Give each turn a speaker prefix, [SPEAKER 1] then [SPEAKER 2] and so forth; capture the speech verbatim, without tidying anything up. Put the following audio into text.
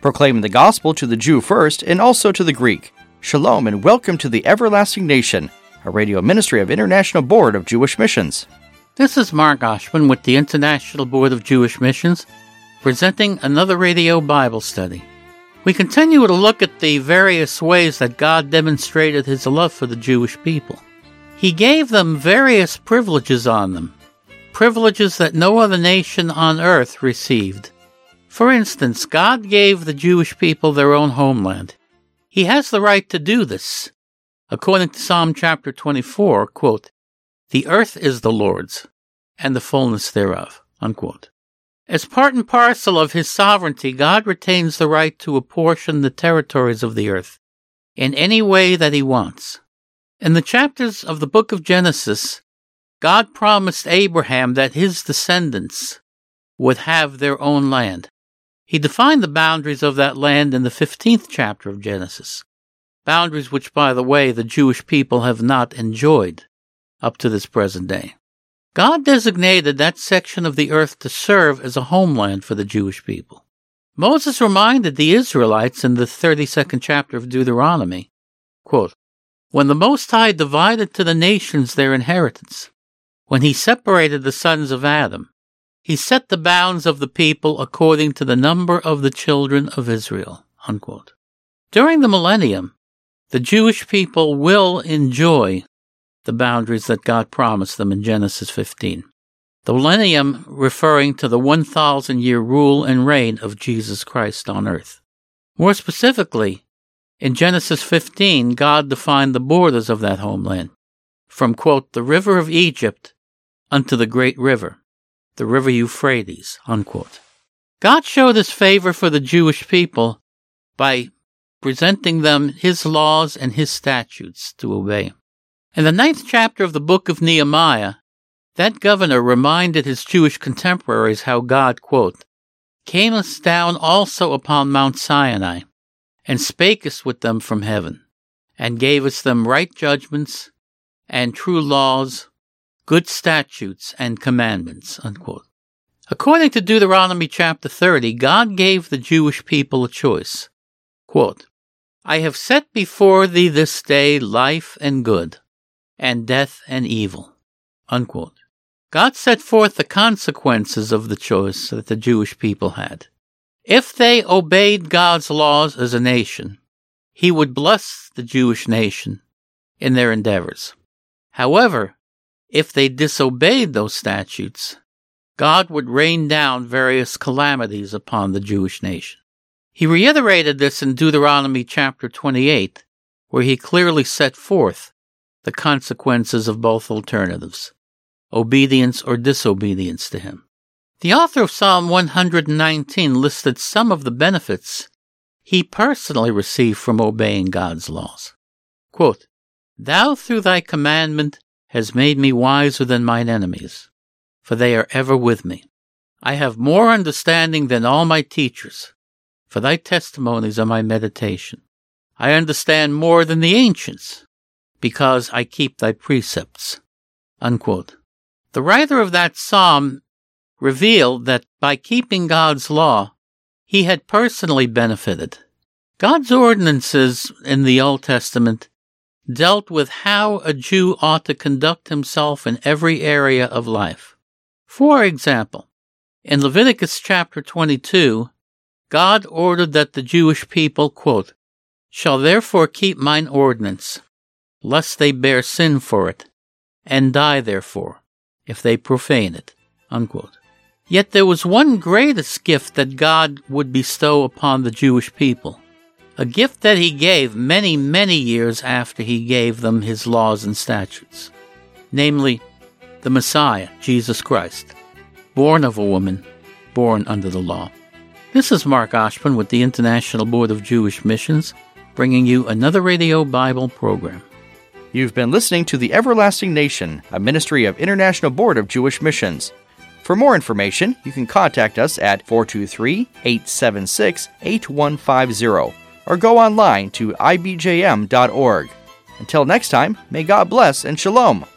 [SPEAKER 1] proclaiming the gospel to the Jew first and also to the Greek. Shalom and welcome to the Everlasting Nation, a radio ministry of International Board of Jewish Missions.
[SPEAKER 2] This is Mark Oshman with the International Board of Jewish Missions, presenting another radio Bible study. We continue to look at the various ways that God demonstrated His love for the Jewish people. He gave them various privileges on them, privileges that no other nation on earth received. For instance, God gave the Jewish people their own homeland. He has the right to do this. According to Psalm chapter twenty-four, quote, "The earth is the Lord's, and the fullness thereof," unquote. As part and parcel of His sovereignty, God retains the right to apportion the territories of the earth in any way that He wants. In the chapters of the book of Genesis, God promised Abraham that his descendants would have their own land. He defined the boundaries of that land in the fifteenth chapter of Genesis, boundaries which, by the way, the Jewish people have not enjoyed up to this present day. God designated that section of the earth to serve as a homeland for the Jewish people. Moses reminded the Israelites in the thirty-second chapter of Deuteronomy, quote, "When the Most High divided to the nations their inheritance, when He separated the sons of Adam, He set the bounds of the people according to the number of the children of Israel," unquote. During the millennium, the Jewish people will enjoy the boundaries that God promised them in Genesis fifteen. The millennium referring to the one thousand year rule and reign of Jesus Christ on earth. More specifically, in Genesis fifteen, God defined the borders of that homeland, from, quote, "the river of Egypt unto the great river, the river Euphrates," unquote. God showed His favor for the Jewish people by presenting them His laws and His statutes to obey. In the ninth chapter of the book of Nehemiah, that governor reminded his Jewish contemporaries how God, quote, "camest down also upon Mount Sinai, and spakest with them from heaven, and gavest them right judgments, and true laws, good statutes, and commandments," unquote. According to Deuteronomy chapter thirty, God gave the Jewish people a choice. Quote, "I have set before thee this day life and good, and death and evil," unquote. God set forth the consequences of the choice that the Jewish people had. If they obeyed God's laws as a nation, He would bless the Jewish nation in their endeavors. However, if they disobeyed those statutes, God would rain down various calamities upon the Jewish nation. He reiterated this in Deuteronomy chapter twenty-eight, where He clearly set forth the consequences of both alternatives, obedience or disobedience to Him. The author of Psalm one hundred nineteen listed some of the benefits he personally received from obeying God's laws. Quote, "Thou through Thy commandment hast made me wiser than mine enemies, for they are ever with me. I have more understanding than all my teachers, for Thy testimonies are my meditation. I understand more than the ancients, because I keep Thy precepts," unquote. The writer of that psalm revealed that by keeping God's law, he had personally benefited. God's ordinances in the Old Testament dealt with how a Jew ought to conduct himself in every area of life. For example, in Leviticus chapter twenty-two, God ordered that the Jewish people, quote, "shall therefore keep mine ordinance, lest they bear sin for it, and die therefore, if they profane it," unquote. Yet there was one greatest gift that God would bestow upon the Jewish people, a gift that He gave many, many years after He gave them His laws and statutes, namely, the Messiah, Jesus Christ, born of a woman, born under the law. This is Mark Oshman with the International Board of Jewish Missions, bringing you another radio Bible program.
[SPEAKER 1] You've been listening to The Everlasting Nation, a ministry of International Board of Jewish Missions. For more information, you can contact us at four two three, eight seven six, eight one five zero or go online to I B J M dot org. Until next time, may God bless and shalom.